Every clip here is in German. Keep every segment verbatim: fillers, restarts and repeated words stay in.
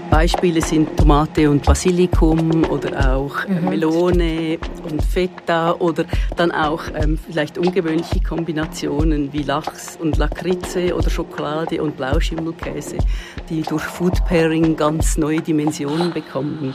Beispiele sind Tomate und Basilikum oder auch äh, Mhm. Melone und Feta oder dann auch ähm, vielleicht ungewöhnliche Kombinationen wie Lachs und Lakritze oder Schokolade und Blauschimmelkäse, die durch Food Pairing ganz neue Dimensionen bekommen.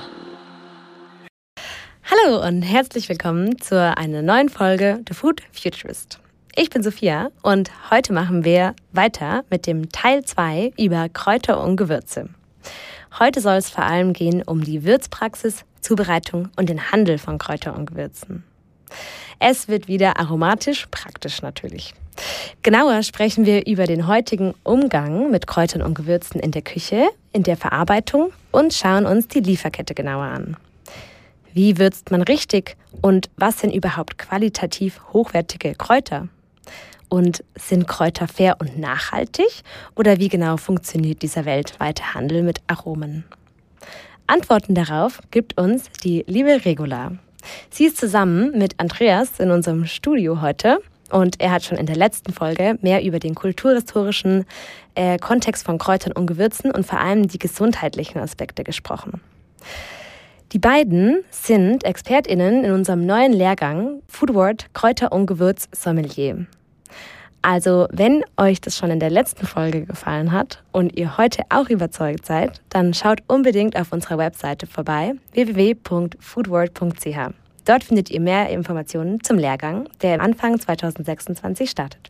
Hallo und herzlich willkommen zu einer neuen Folge The Food Futurist. Ich bin Sophia und heute machen wir weiter mit dem Teil zwei über Kräuter und Gewürze. Heute soll es vor allem gehen um die Würzpraxis, Zubereitung und den Handel von Kräutern und Gewürzen. Es wird wieder aromatisch, praktisch natürlich. Genauer sprechen wir über den heutigen Umgang mit Kräutern und Gewürzen in der Küche, in der Verarbeitung und schauen uns die Lieferkette genauer an. Wie würzt man richtig und was sind überhaupt qualitativ hochwertige Kräuter? Und sind Kräuter fair und nachhaltig? Oder wie genau funktioniert dieser weltweite Handel mit Aromen? Antworten darauf gibt uns die liebe Regula. Sie ist zusammen mit Andreas in unserem Studio heute und er hat schon in der letzten Folge mehr über den kulturhistorischen äh, Kontext von Kräutern und Gewürzen und vor allem die gesundheitlichen Aspekte gesprochen. Die beiden sind ExpertInnen in unserem neuen Lehrgang Foodward Kräuter und Gewürz Sommelier. Also, wenn euch das schon in der letzten Folge gefallen hat und ihr heute auch überzeugt seid, dann schaut unbedingt auf unserer Webseite vorbei, w w w punkt foodward punkt c h. Dort findet ihr mehr Informationen zum Lehrgang, der Anfang zwanzig sechsundzwanzig startet.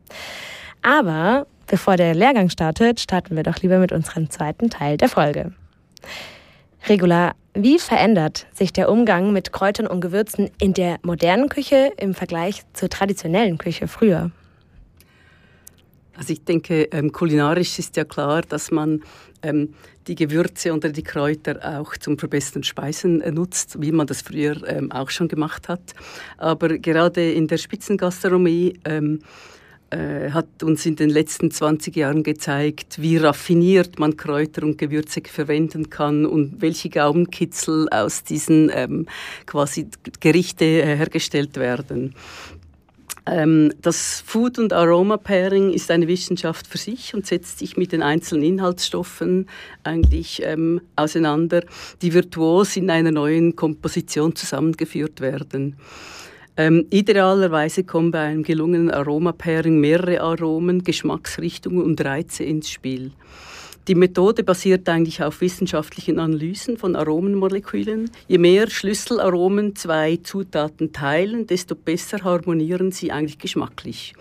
Aber bevor der Lehrgang startet, starten wir doch lieber mit unserem zweiten Teil der Folge. Regula, wie verändert sich der Umgang mit Kräutern und Gewürzen in der modernen Küche im Vergleich zur traditionellen Küche früher? Also ich denke, ähm, kulinarisch ist ja klar, dass man ähm, die Gewürze oder die Kräuter auch zum Verbessern Speisen äh, nutzt, wie man das früher ähm, auch schon gemacht hat. Aber gerade in der Spitzengastronomie ähm, äh, hat uns in den letzten zwanzig Jahren gezeigt, wie raffiniert man Kräuter und Gewürze verwenden kann und welche Gaumenkitzel aus diesen ähm, quasi Gerichte äh, hergestellt werden. Das Food- und Aroma-Pairing ist eine Wissenschaft für sich und setzt sich mit den einzelnen Inhaltsstoffen eigentlich ähm, auseinander, die virtuos in einer neuen Komposition zusammengeführt werden. Ähm, idealerweise kommen bei einem gelungenen Aroma-Pairing mehrere Aromen, Geschmacksrichtungen und Reize ins Spiel. Die Methode basiert eigentlich auf wissenschaftlichen Analysen von Aromenmolekülen. Je mehr Schlüsselaromen zwei Zutaten teilen, desto besser harmonieren sie eigentlich geschmacklich.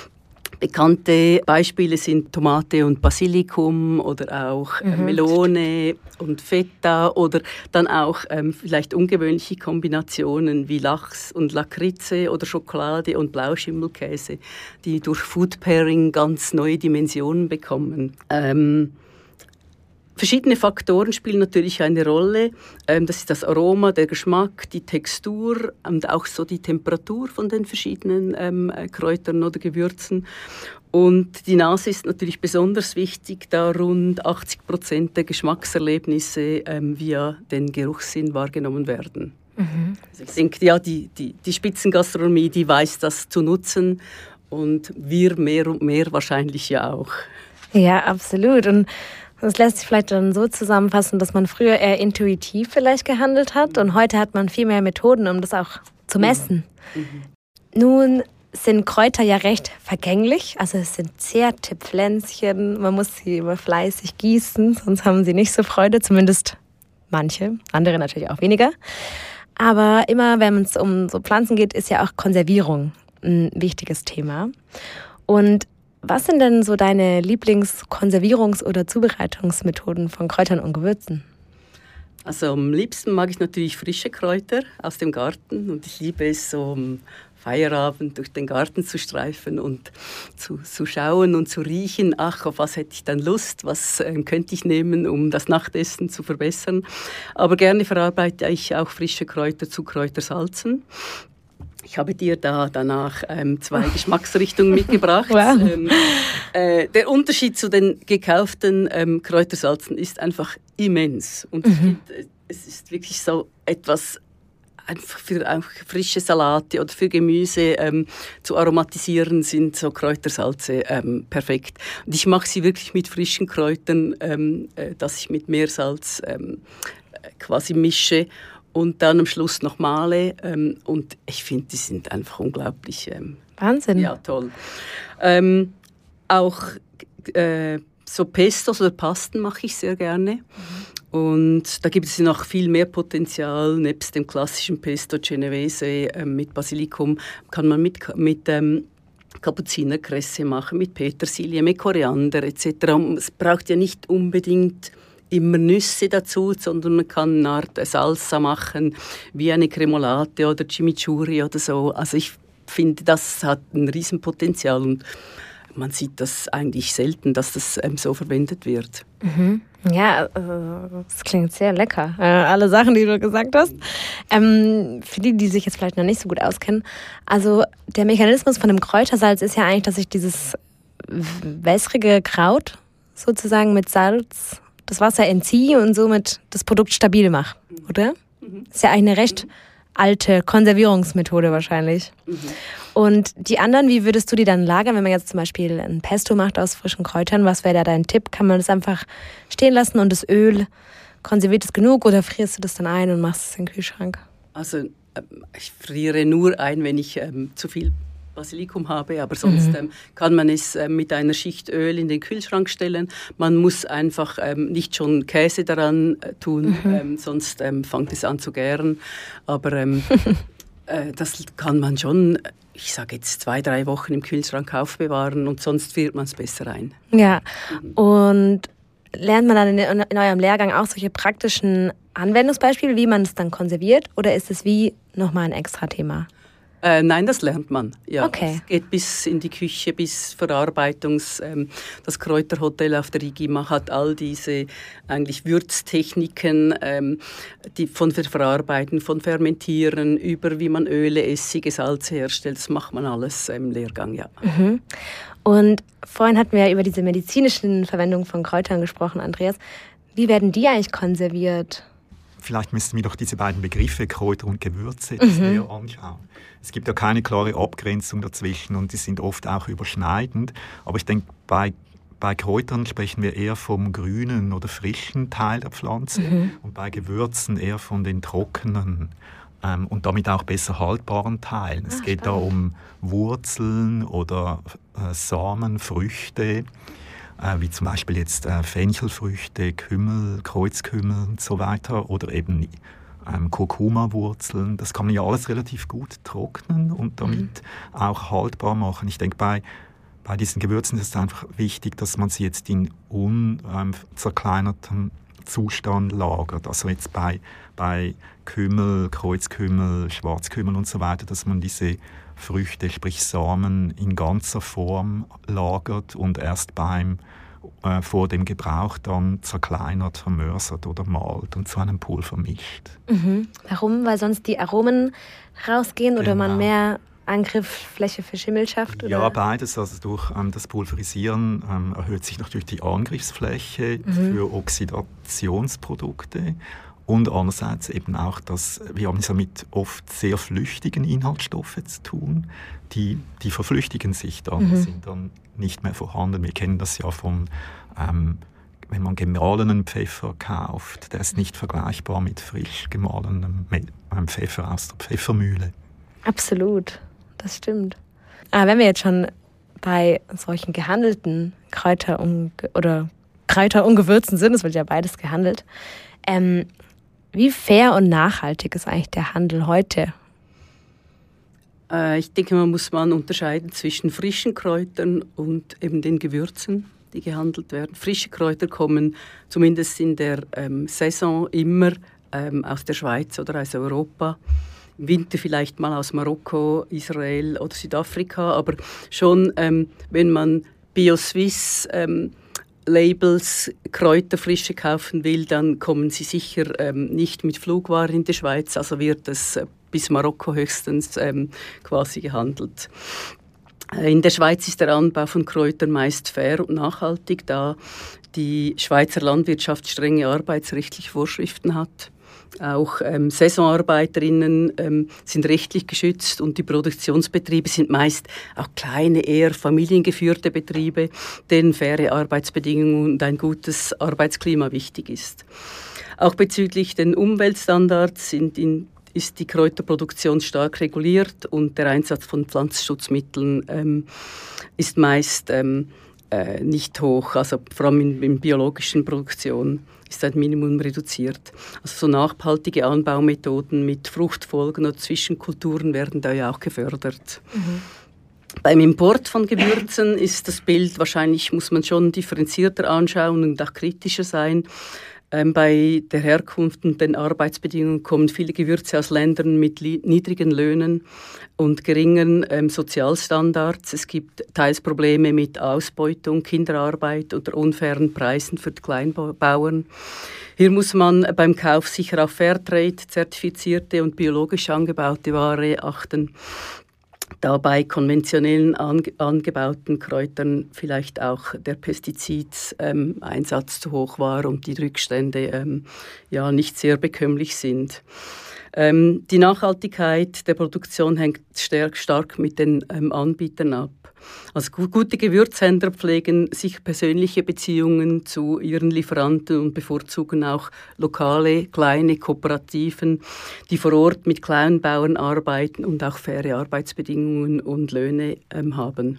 Bekannte Beispiele sind Tomate und Basilikum oder auch mhm. Melone und Feta oder dann auch ähm, vielleicht ungewöhnliche Kombinationen wie Lachs und Lakritze oder Schokolade und Blauschimmelkäse, die durch Food Pairing ganz neue Dimensionen bekommen. Ähm, Verschiedene Faktoren spielen natürlich eine Rolle. Das ist das Aroma, der Geschmack, die Textur und auch so die Temperatur von den verschiedenen ähm, Kräutern oder Gewürzen. Und die Nase ist natürlich besonders wichtig, da rund achtzig Prozent der Geschmackserlebnisse ähm, via den Geruchssinn wahrgenommen werden. Mhm. Also ich denke, ja, die, die, die Spitzengastronomie, die weiß das zu nutzen und wir mehr und mehr wahrscheinlich ja auch. Ja, absolut. Und das lässt sich vielleicht dann so zusammenfassen, dass man früher eher intuitiv vielleicht gehandelt hat und heute hat man viel mehr Methoden, um das auch zu messen. Mhm. Nun sind Kräuter ja recht vergänglich, also es sind zarte Pflänzchen, man muss sie immer fleißig gießen, sonst haben sie nicht so Freude, zumindest manche, andere natürlich auch weniger. Aber immer, wenn es um so Pflanzen geht, ist ja auch Konservierung ein wichtiges Thema. Und was sind denn so deine Lieblingskonservierungs- oder Zubereitungsmethoden von Kräutern und Gewürzen? Also am liebsten mag ich natürlich frische Kräuter aus dem Garten und ich liebe es so am Feierabend durch den Garten zu streifen und zu, zu schauen und zu riechen, ach, auf was hätte ich dann Lust, was äh, könnte ich nehmen, um das Nachtessen zu verbessern. Aber gerne verarbeite ich auch frische Kräuter zu Kräutersalzen. Ich habe dir da danach ähm, zwei Geschmacksrichtungen mitgebracht. Wow. Ähm, äh, der Unterschied zu den gekauften ähm, Kräutersalzen ist einfach immens. Und mhm. ich finde, es ist wirklich so etwas einfach für auch frische Salate oder für Gemüse ähm, zu aromatisieren, sind so Kräutersalze ähm, perfekt. Und ich mache sie wirklich mit frischen Kräutern, ähm, äh, dass ich mit Meersalz ähm, quasi mische und dann am Schluss noch male. Ähm, und ich finde, die sind einfach unglaublich. Ähm, Wahnsinn. Ja, toll. Ähm, auch äh, so Pestos oder Pasten mache ich sehr gerne. Mhm. Und da gibt es noch viel mehr Potenzial. Nebst dem klassischen Pesto Genovese äh, mit Basilikum kann man mit, mit ähm, Kapuzinerkresse machen, mit Petersilie, mit Koriander et cetera. Es braucht ja nicht unbedingt immer Nüsse dazu, sondern man kann eine Art Salsa machen, wie eine Cremolate oder Chimichurri oder so. Also ich finde, das hat ein Riesenpotenzial und man sieht das eigentlich selten, dass das ähm, so verwendet wird. Mhm. Ja, äh, das klingt sehr lecker. Äh, alle Sachen, die du gesagt hast. Ähm, für die, die sich jetzt vielleicht noch nicht so gut auskennen. Also der Mechanismus von dem Kräutersalz ist ja eigentlich, dass ich dieses wässrige Kraut sozusagen mit Salz das Wasser entziehe und somit das Produkt stabil mache, oder? Mhm. Das ist ja eigentlich eine recht alte Konservierungsmethode wahrscheinlich. Mhm. Und die anderen, wie würdest du die dann lagern, wenn man jetzt zum Beispiel ein Pesto macht aus frischen Kräutern? Was wäre da dein Tipp? Kann man das einfach stehen lassen und das Öl konserviert es genug oder frierst du das dann ein und machst es in den Kühlschrank? Also ich friere nur ein, wenn ich ähm, zu viel Basilikum habe, aber sonst mhm. ähm, kann man es ähm, mit einer Schicht Öl in den Kühlschrank stellen. Man muss einfach ähm, nicht schon Käse daran äh, tun, mhm. ähm, sonst ähm, fängt es an zu gären. Aber ähm, äh, das kann man schon, ich sage jetzt zwei, drei Wochen im Kühlschrank aufbewahren und sonst friert man es besser ein. Ja, mhm. Und lernt man dann in, in eurem Lehrgang auch solche praktischen Anwendungsbeispiele, wie man es dann konserviert, oder ist es wie nochmal ein extra Thema? Äh, nein, das lernt man. Ja, okay. Es geht bis in die Küche, bis Verarbeitungs. Ähm, das Kräuterhotel auf der Rigima hat all diese eigentlich Würztechniken, ähm, die von Verarbeiten, von Fermentieren über wie man Öle, Essige, Salze herstellt. Das macht man alles im Lehrgang, ja. Mhm. Und vorhin hatten wir ja über diese medizinischen Verwendungen von Kräutern gesprochen, Andreas. Wie werden die eigentlich konserviert? Vielleicht müssten wir doch diese beiden Begriffe Kräuter und Gewürze das mhm. näher anschauen. Es gibt ja keine klare Abgrenzung dazwischen und die sind oft auch überschneidend. Aber ich denke, bei, bei Kräutern sprechen wir eher vom grünen oder frischen Teil der Pflanze mhm. und bei Gewürzen eher von den trockenen ähm, und damit auch besser haltbaren Teilen. Es Ach, geht spannend. Da um Wurzeln oder äh, Samen, Früchte. Äh, wie zum Beispiel jetzt äh, Fenchelfrüchte, Kümmel, Kreuzkümmel und so weiter oder eben ähm, Kurkuma-Wurzeln. Das kann man ja alles relativ gut trocknen und damit mhm. auch haltbar machen. Ich denke, bei, bei diesen Gewürzen ist es einfach wichtig, dass man sie jetzt in unzerkleinertem ähm, Zustand lagert. Also jetzt bei, bei Kümmel, Kreuzkümmel, Schwarzkümmel und so weiter, dass man diese Früchte, sprich Samen, in ganzer Form lagert und erst beim, äh, vor dem Gebrauch dann zerkleinert, vermörsert oder malt und zu einem Pulver mischt. Mhm. Warum? Weil sonst die Aromen rausgehen genau. oder man mehr Angriffsfläche für Schimmel schafft? Oder? Ja, beides. Also durch ähm, das Pulverisieren ähm, erhöht sich natürlich die Angriffsfläche mhm. für Oxidationsprodukte. Und andererseits eben auch, dass wir haben es ja mit oft sehr flüchtigen Inhaltsstoffen zu tun, die, die verflüchtigen sich dann, mhm. sind dann nicht mehr vorhanden. Wir kennen das ja von, ähm, wenn man gemahlenen Pfeffer kauft, der ist nicht vergleichbar mit frisch gemahlenem Pfeffer aus der Pfeffermühle. Absolut, das stimmt. Aber wenn wir jetzt schon bei solchen gehandelten Kräuter und, oder Kräuter und Gewürzen sind, es wird ja beides gehandelt, ähm, wie fair und nachhaltig ist eigentlich der Handel heute? Äh, ich denke, man muss man unterscheiden zwischen frischen Kräutern und eben den Gewürzen, die gehandelt werden. Frische Kräuter kommen zumindest in der ähm, Saison immer ähm, aus der Schweiz oder aus Europa. Im Winter vielleicht mal aus Marokko, Israel oder Südafrika. Aber schon, ähm, wenn man Bio-Swiss ähm, Labels Kräuterfrische kaufen will, dann kommen sie sicher ähm, nicht mit Flugwaren in die Schweiz, also wird es äh, bis Marokko höchstens ähm, quasi gehandelt. Äh, in der Schweiz ist der Anbau von Kräutern meist fair und nachhaltig, da die Schweizer Landwirtschaft strenge arbeitsrechtliche Vorschriften hat. Auch ähm, Saisonarbeiterinnen ähm, sind rechtlich geschützt und die Produktionsbetriebe sind meist auch kleine, eher familiengeführte Betriebe, denen faire Arbeitsbedingungen und ein gutes Arbeitsklima wichtig ist. Auch bezüglich den Umweltstandards sind in, ist die Kräuterproduktion stark reguliert und der Einsatz von Pflanzenschutzmitteln ähm, ist meist ähm, äh, nicht hoch, also vor allem in, in biologischen Produktion ist ein Minimum reduziert. Also so nachhaltige Anbaumethoden mit Fruchtfolgen oder Zwischenkulturen werden da ja auch gefördert. Mhm. Beim Import von Gewürzen ist das Bild wahrscheinlich, muss man schon differenzierter anschauen und auch kritischer sein. Ähm, bei der Herkunft und den Arbeitsbedingungen kommen viele Gewürze aus Ländern mit li- niedrigen Löhnen und geringen ähm, Sozialstandards. Es gibt teils Probleme mit Ausbeutung, Kinderarbeit oder unfairen Preisen für die Kleinbauern. Hier muss man beim Kauf sicher auf Fairtrade-zertifizierte und biologisch angebaute Ware achten, da bei konventionellen ange- angebauten Kräutern vielleicht auch der Pestizideinsatz ähm, zu hoch war und die Rückstände ähm, ja, nicht sehr bekömmlich sind. Ähm, die Nachhaltigkeit der Produktion hängt stark, stark mit den ähm, Anbietern ab. Also gute Gewürzhändler pflegen sich persönliche Beziehungen zu ihren Lieferanten und bevorzugen auch lokale, kleine Kooperativen, die vor Ort mit Kleinbauern arbeiten und auch faire Arbeitsbedingungen und Löhne ähm, haben.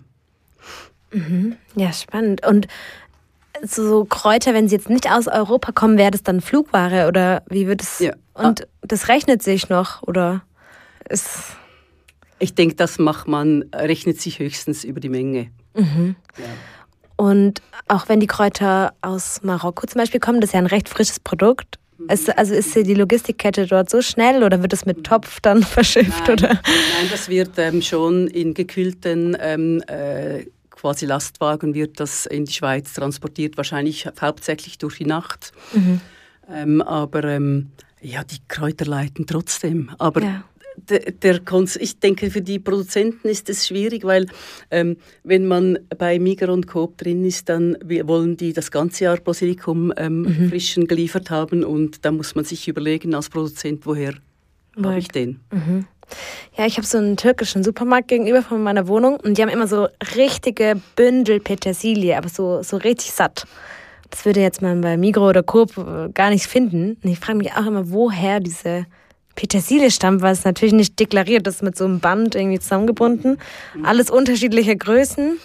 Mhm. Ja, spannend. Und so Kräuter, wenn sie jetzt nicht aus Europa kommen, wäre das dann Flugware oder wie wird es? Ja. Und ah. das rechnet sich noch oder ist... Ich denke, das macht man, rechnet sich höchstens über die Menge. Mhm. Ja. Und auch wenn die Kräuter aus Marokko zum Beispiel kommen, das ist ja ein recht frisches Produkt. Mhm. Ist, also ist die Logistikkette dort so schnell oder wird es mit Topf dann verschifft? Nein, oder? Nein, das wird ähm, schon in gekühlten ähm, äh, quasi Lastwagen wird das in die Schweiz transportiert, wahrscheinlich hauptsächlich durch die Nacht. Mhm. Ähm, aber ähm, ja, die Kräuter leiden trotzdem. Aber ja. Der, der Kons- ich denke, für die Produzenten ist es schwierig, weil ähm, wenn man bei Migros und Coop drin ist, dann wollen die das ganze Jahr Basilikum ähm, mhm. frischen geliefert haben und da muss man sich überlegen als Produzent, woher Woher? habe ich den. Mhm. Ja, ich habe so einen türkischen Supermarkt gegenüber von meiner Wohnung und die haben immer so richtige Bündel Petersilie, aber so, so richtig satt. Das würde jetzt man bei Migros oder Coop gar nicht finden. Und ich frage mich auch immer, woher diese Petersilie stammt, weil es natürlich nicht deklariert ist, mit so einem Band irgendwie zusammengebunden. Alles unterschiedliche Größen.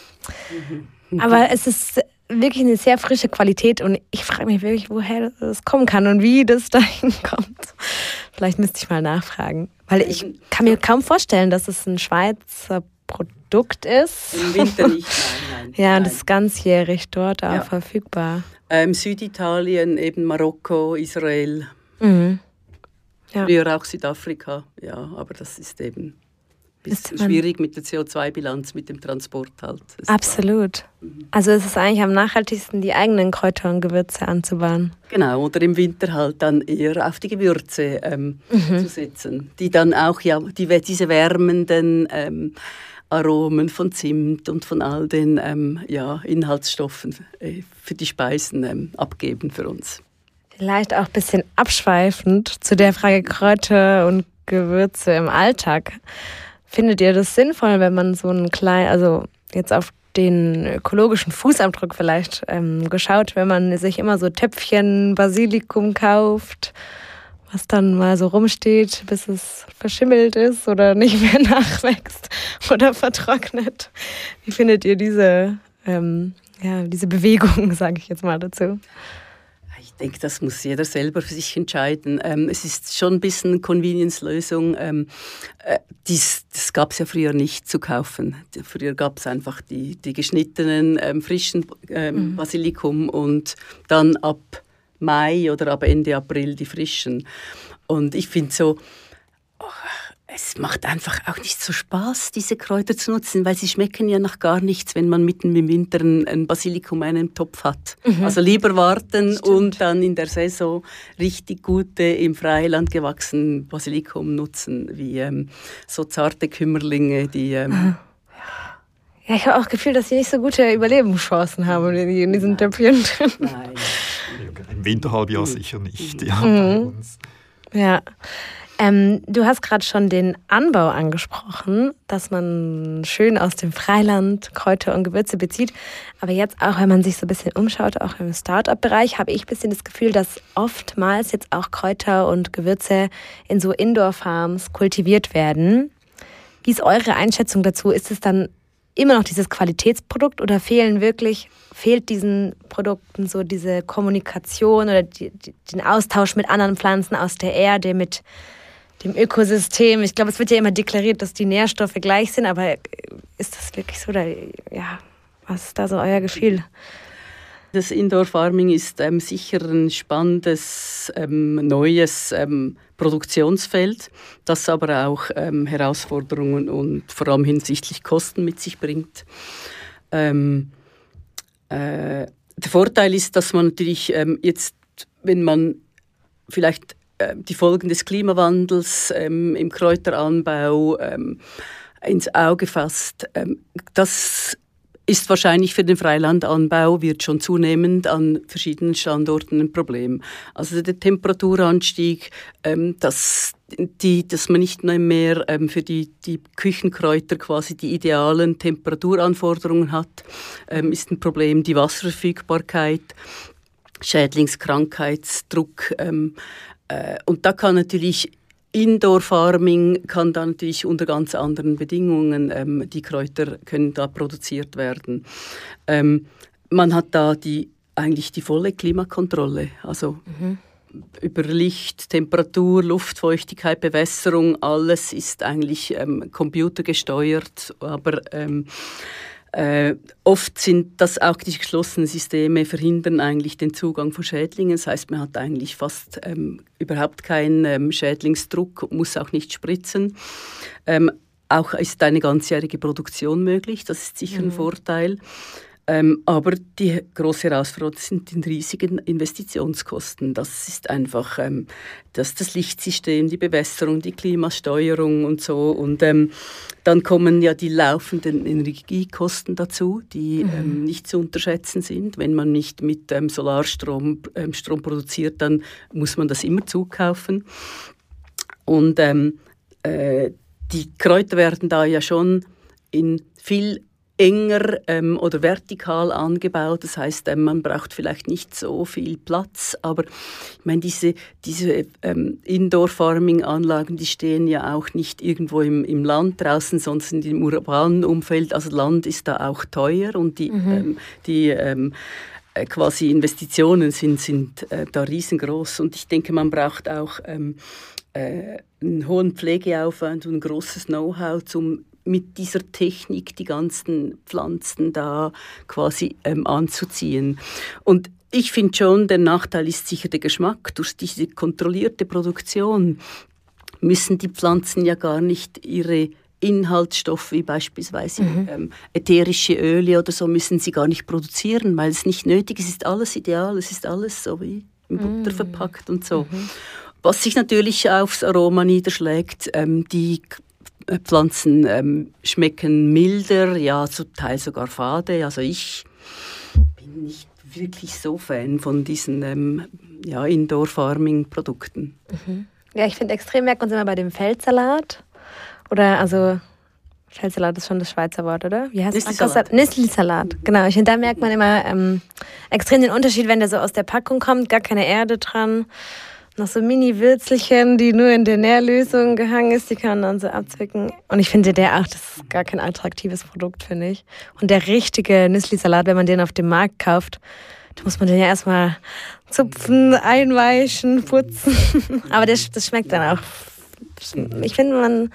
Aber es ist wirklich eine sehr frische Qualität und ich frage mich wirklich, woher das kommen kann und wie das dahin kommt. Vielleicht müsste ich mal nachfragen. Weil ich kann mir kaum vorstellen, dass es ein Schweizer Produkt ist. Im Winter nicht, nein, nein. Ja, nein. das ist ganzjährig dort auch ja. verfügbar. Ähm, Süditalien, eben Marokko, Israel. Mhm. Ja. Früher auch Südafrika, ja, aber das ist eben ein bisschen schwierig mit der C O zwei Bilanz, mit dem Transport halt. Das Absolut. Mhm. Also es ist eigentlich am nachhaltigsten, die eigenen Kräuter und Gewürze anzubauen. Genau, oder im Winter halt dann eher auf die Gewürze ähm, mhm. zu setzen, die dann auch ja die, diese wärmenden ähm, Aromen von Zimt und von all den ähm, ja, Inhaltsstoffen äh, für die Speisen ähm, abgeben für uns. Vielleicht auch ein bisschen abschweifend zu der Frage Kräuter und Gewürze im Alltag. Findet ihr das sinnvoll, wenn man so einen kleinen, also jetzt auf den ökologischen Fußabdruck vielleicht ähm, geschaut, wenn man sich immer so Töpfchen Basilikum kauft, was dann mal so rumsteht, bis es verschimmelt ist oder nicht mehr nachwächst oder vertrocknet? Wie findet ihr diese, ähm, ja, diese Bewegung, sage ich jetzt mal dazu? Ich denke, das muss jeder selber für sich entscheiden. Ähm, es ist schon ein bisschen eine Convenience-Lösung. Ähm, äh, dies, das gab es ja früher nicht zu kaufen. Früher gab es einfach die, die geschnittenen, ähm, frischen ähm, mhm. Basilikum und dann ab Mai oder ab Ende April die frischen. Und ich finde so, oh, es macht einfach auch nicht so Spaß, diese Kräuter zu nutzen, weil sie schmecken ja nach gar nichts, wenn man mitten im Winter ein Basilikum in einem Topf hat. Mhm. Also lieber warten Stimmt. und dann in der Saison richtig gute, im Freiland gewachsenen Basilikum nutzen, wie ähm, so zarte Kümmerlinge, die... Ähm, mhm. Ja, ich habe auch das Gefühl, dass sie nicht so gute Überlebenschancen haben in diesen Töpfchen. Nein. Im Winterhalbjahr sicher nicht. Ja, mhm. bei uns. Ja. Ähm, du hast gerade schon den Anbau angesprochen, dass man schön aus dem Freiland Kräuter und Gewürze bezieht. Aber jetzt auch, wenn man sich so ein bisschen umschaut, auch im Start-up-Bereich, habe ich ein bisschen das Gefühl, dass oftmals jetzt auch Kräuter und Gewürze in so Indoor-Farms kultiviert werden. Wie ist eure Einschätzung dazu? Ist es dann immer noch dieses Qualitätsprodukt oder fehlen wirklich, fehlt diesen Produkten so diese Kommunikation oder die, die, den Austausch mit anderen Pflanzen aus der Erde, mit dem Ökosystem? Ich glaube, es wird ja immer deklariert, dass die Nährstoffe gleich sind, aber ist das wirklich so? Oder, ja, was ist da so euer Gefühl? Das Indoor Farming ist ähm, sicher ein spannendes, ähm, neues ähm, Produktionsfeld, das aber auch ähm, Herausforderungen und vor allem hinsichtlich Kosten mit sich bringt. Ähm, äh, der Vorteil ist, dass man natürlich ähm, jetzt, wenn man vielleicht die Folgen des Klimawandels ähm, im Kräuteranbau ähm, ins Auge fasst. Ähm, das ist wahrscheinlich für den Freilandanbau, wird schon zunehmend an verschiedenen Standorten ein Problem. Also der Temperaturanstieg, ähm, dass, die, dass man nicht mehr ähm, für die, die Küchenkräuter quasi die idealen Temperaturanforderungen hat, ähm, ist ein Problem. Die Wasserverfügbarkeit, Schädlingskrankheitsdruck, ähm, und da kann natürlich Indoor Farming kann da natürlich unter ganz anderen Bedingungen, ähm, die Kräuter können da produziert werden. Ähm, man hat da die, eigentlich die volle Klimakontrolle, also mhm. über Licht, Temperatur, Luftfeuchtigkeit, Bewässerung, alles ist eigentlich ähm, computergesteuert, aber ähm, Äh, oft sind das auch die geschlossenen Systeme verhindern eigentlich den Zugang von Schädlingen. Das heißt, man hat eigentlich fast ähm, überhaupt keinen ähm, Schädlingsdruck, muss auch nicht spritzen. Ähm, auch ist eine ganzjährige Produktion möglich, das ist sicher mhm. ein Vorteil. Ähm, aber die große Herausforderung sind die riesigen Investitionskosten. Das ist einfach ähm, das, das Lichtsystem, die Bewässerung, die Klimasteuerung und so. Und ähm, dann kommen ja die laufenden Energiekosten dazu, die mhm. ähm, nicht zu unterschätzen sind. Wenn man nicht mit ähm, Solarstrom ähm, Strom produziert, dann muss man das immer zukaufen. Und ähm, äh, die Kräuter werden da ja schon in viel enger ähm, oder vertikal angebaut. Das heißt, ähm, man braucht vielleicht nicht so viel Platz. Aber ich meine, diese, diese ähm, Indoor-Farming-Anlagen, die stehen ja auch nicht irgendwo im, im Land draußen, sondern im urbanen Umfeld. Also Land ist da auch teuer und die, mhm. ähm, die ähm, äh, quasi Investitionen sind, sind äh, da riesengroß. Und ich denke, man braucht auch ähm, äh, einen hohen Pflegeaufwand und ein großes Know-how, um mit dieser Technik die ganzen Pflanzen da quasi ähm, anzuziehen. Und ich finde schon, der Nachteil ist sicher der Geschmack. Durch diese kontrollierte Produktion müssen die Pflanzen ja gar nicht ihre Inhaltsstoffe, wie beispielsweise mhm. ähm, ätherische Öle oder so, müssen sie gar nicht produzieren, weil es nicht nötig ist. Es ist alles ideal, es ist alles so wie in Butter mhm. verpackt und so. Mhm. Was sich natürlich aufs Aroma niederschlägt, ähm, die Pflanzen ähm, schmecken milder, ja, zum Teil sogar fade. Also ich bin nicht wirklich so Fan von diesen ähm, ja, Indoor-Farming-Produkten. Mhm. Ja, ich finde extrem, merkt man es immer bei dem Feldsalat. Oder, also, Feldsalat ist schon das Schweizer Wort, oder? Wie heißt Nüsslisalat. Nüsslisalat, genau. Ich finde, da merkt man immer ähm, extrem den Unterschied, wenn der so aus der Packung kommt, gar keine Erde dran. Noch so Mini-Würzelchen, die nur in der Nährlösung gehangen ist, die kann man dann so abzwicken. Und ich finde der auch, das ist gar kein attraktives Produkt, finde ich. Und der richtige Nüsslisalat, wenn man den auf dem Markt kauft, da muss man den ja erstmal zupfen, einweichen, putzen. Aber das, das schmeckt dann auch. Ich finde, man,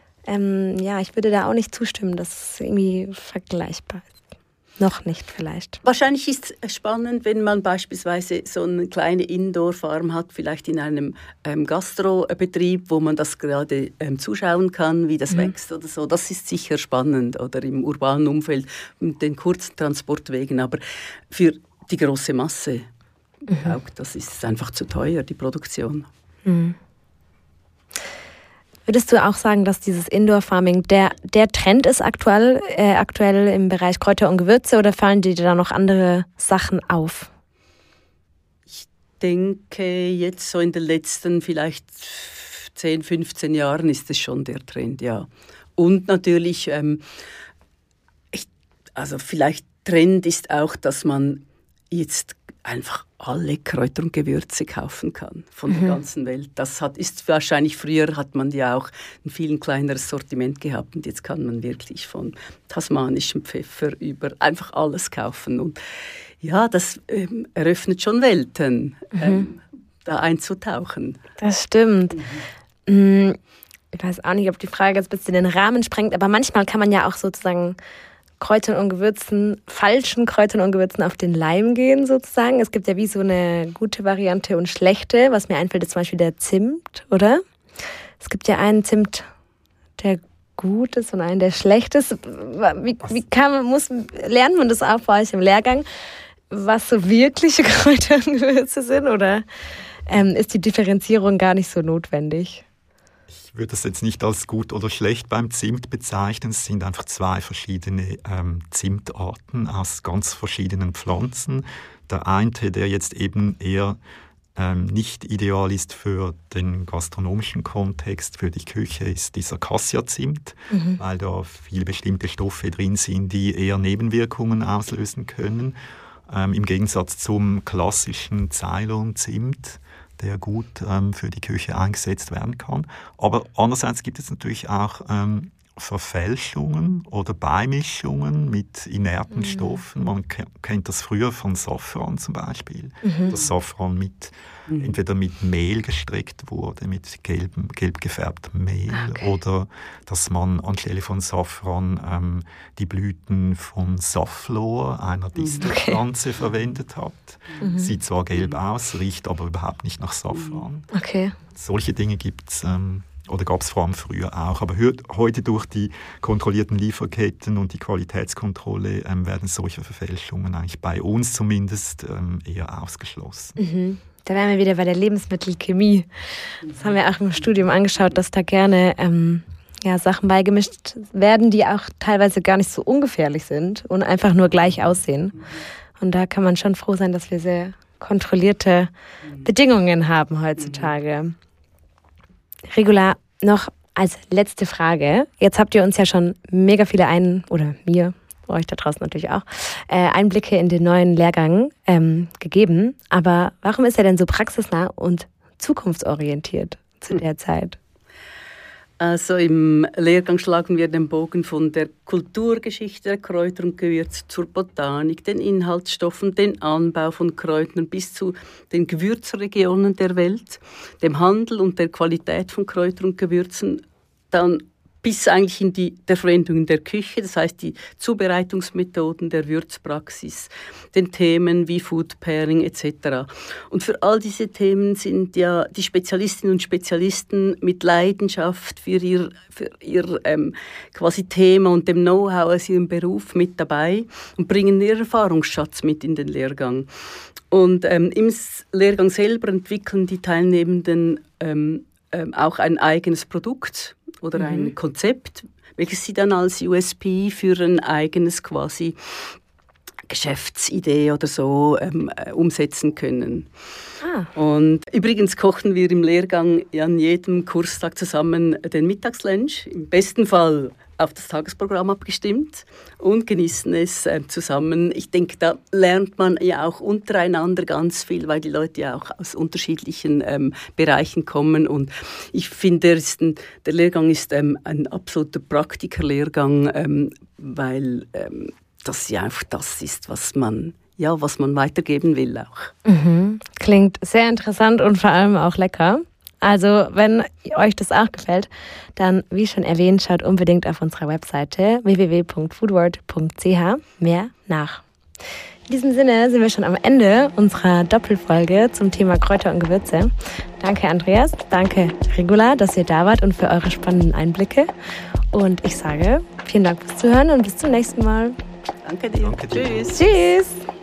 ähm, ja, ich würde da auch nicht zustimmen, dass es irgendwie vergleichbar ist. Noch nicht vielleicht. Wahrscheinlich ist es spannend, wenn man beispielsweise so eine kleine Indoor-Farm hat, vielleicht in einem ähm, Gastrobetrieb, wo man das gerade ähm, zuschauen kann, wie das mhm. wächst oder so. Das ist sicher spannend. Oder im urbanen Umfeld mit den kurzen Transportwegen. Aber für die große Masse, mhm. auch, das ist einfach zu teuer, die Produktion. Mhm. Würdest du auch sagen, dass dieses Indoor-Farming der, der Trend ist aktuell, äh, aktuell im Bereich Kräuter und Gewürze oder fallen dir da noch andere Sachen auf? Ich denke, jetzt so in den letzten vielleicht zehn, fünfzehn Jahren ist es schon der Trend, ja. Und natürlich, ähm, ich, also vielleicht Trend ist auch, dass man jetzt einfach alle Kräuter und Gewürze kaufen kann von mhm. der ganzen Welt. Das hat, ist wahrscheinlich, früher hat man ja auch ein viel kleineres Sortiment gehabt und jetzt kann man wirklich von tasmanischem Pfeffer über einfach alles kaufen. Und ja, das ähm, eröffnet schon Welten, mhm. ähm, da einzutauchen. Das stimmt. Mhm. Ich weiß auch nicht, ob die Frage jetzt ein bisschen den Rahmen sprengt, aber manchmal kann man ja auch sozusagen Kräutern und Gewürzen, falschen Kräutern und Gewürzen auf den Leim gehen sozusagen. Es gibt ja wie so eine gute Variante und schlechte. Was mir einfällt, ist zum Beispiel der Zimt, oder? Es gibt ja einen Zimt, der gut ist und einen, der schlecht ist. Wie, wie kann man, muss, lernt man das auch bei euch im Lehrgang, was so wirkliche Kräuter und Gewürze sind? Oder ähm, ist die Differenzierung gar nicht so notwendig? Ich würde das jetzt nicht als gut oder schlecht beim Zimt bezeichnen. Es sind einfach zwei verschiedene ähm, Zimtarten aus ganz verschiedenen Pflanzen. Der eine, der jetzt eben eher ähm, nicht ideal ist für den gastronomischen Kontext, für die Küche, ist dieser Cassia-Zimt, mhm. weil da viele bestimmte Stoffe drin sind, die eher Nebenwirkungen auslösen können. Ähm, im Gegensatz zum klassischen Ceylon-Zimt, der gut ähm, für die Küche eingesetzt werden kann. Aber andererseits gibt es natürlich auch ähm, Verfälschungen oder Beimischungen mit inerten mhm. Stoffen. Man k- kennt das früher von Safran zum Beispiel. Mhm. Das Safran mit, mhm. entweder mit Mehl gestreckt wurde, mit gelbem, gelb gefärbtem Mehl, okay. oder dass man anstelle von Safran ähm, die Blüten von Safflor, einer Distelpflanze, okay. verwendet hat. Mhm. Sieht zwar gelb aus, riecht aber überhaupt nicht nach Safran. Okay. Solche Dinge gibt es. Ähm, Oder gab es vor allem früher auch. Aber heute durch die kontrollierten Lieferketten und die Qualitätskontrolle ähm, werden solche Verfälschungen eigentlich bei uns zumindest ähm, eher ausgeschlossen. Mhm. Da wären wir wieder bei der Lebensmittelchemie. Das haben wir auch im Studium angeschaut, dass da gerne ähm, ja, Sachen beigemischt werden, die auch teilweise gar nicht so ungefährlich sind und einfach nur gleich aussehen. Und da kann man schon froh sein, dass wir sehr kontrollierte Bedingungen haben heutzutage. Regula, noch als letzte Frage. Jetzt habt ihr uns ja schon mega viele ein oder mir, euch da draußen natürlich auch, äh, Einblicke in den neuen Lehrgang ähm, gegeben. Aber warum ist er denn so praxisnah und zukunftsorientiert zu der Zeit? Also im Lehrgang schlagen wir den Bogen von der Kulturgeschichte der Kräuter und Gewürze zur Botanik, den Inhaltsstoffen, den Anbau von Kräutern bis zu den Gewürzregionen der Welt, dem Handel und der Qualität von Kräutern und Gewürzen, dann bis eigentlich in die der Verwendung in der Küche, das heißt die Zubereitungsmethoden der Würzpraxis, den Themen wie Food Pairing et cetera. Und für all diese Themen sind ja die Spezialistinnen und Spezialisten mit Leidenschaft für ihr, für ihr ähm, quasi Thema und dem Know-how aus ihrem Beruf mit dabei und bringen ihren Erfahrungsschatz mit in den Lehrgang. Und ähm, im Lehrgang selber entwickeln die Teilnehmenden ähm, ähm, auch ein eigenes Produkt oder ein mhm. Konzept, welches sie dann als U S P für ein eigenes quasi Geschäftsidee oder so ähm, äh, umsetzen können. Ah. Und übrigens kochen wir im Lehrgang an jedem Kurstag zusammen den Mittagslunch, im besten Fall auf das Tagesprogramm abgestimmt und genießen es äh, zusammen. Ich denke, da lernt man ja auch untereinander ganz viel, weil die Leute ja auch aus unterschiedlichen ähm, Bereichen kommen. Und ich finde, der, ist ein, der Lehrgang ist ähm, ein absoluter Praktikerlehrgang, ähm, weil ähm, das ja einfach das ist, was man, ja, was man weitergeben will auch. Mhm. Klingt sehr interessant und vor allem auch lecker. Also, wenn euch das auch gefällt, dann, wie schon erwähnt, schaut unbedingt auf unserer Webseite w w w punkt foodworld punkt c h mehr nach. In diesem Sinne sind wir schon am Ende unserer Doppelfolge zum Thema Kräuter und Gewürze. Danke, Andreas. Danke, Regula, dass ihr da wart und für eure spannenden Einblicke. Und ich sage vielen Dank fürs Zuhören und bis zum nächsten Mal. Danke dir. Danke dir. Tschüss. Tschüss.